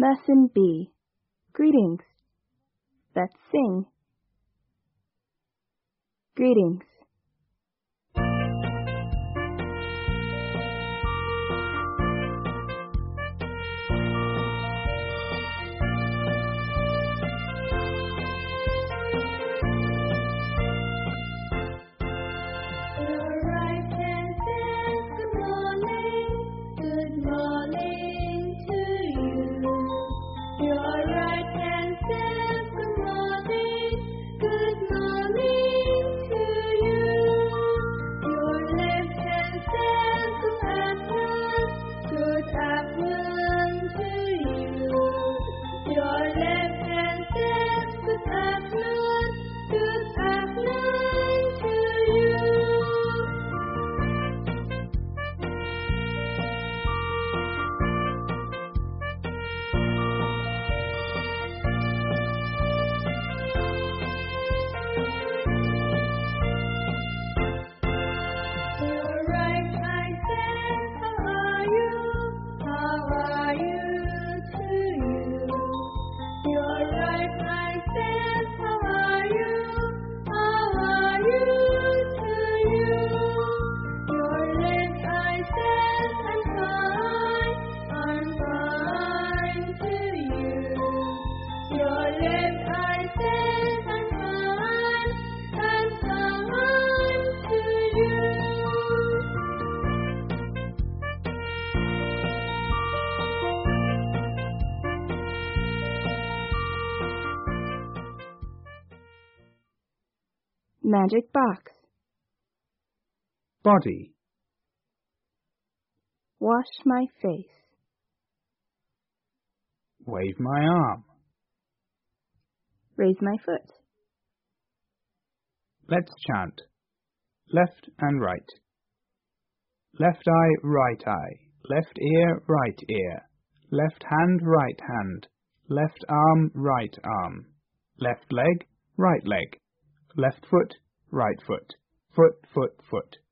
Lesson B. Greetings. Let's sing. Greetings. Your right hand says good morning to you. Your right hand says good morning to you. Your left hand says good afternoon to you. Your left hand says good afternoon to you. Your right eye says, how are you to you. Your right eye says, how are you to you. Your left eye says, I'm fine to you. Your left eye says, I'm fine to you. Magic box. Body. Wash my face. Wave my arm. Raise my foot. Let's chant. Left and right. Left eye, right eye. Left ear, right ear. Left hand, right hand. Left arm, right arm. Left leg, right leg. Left foot, right foot. Foot, foot, foot.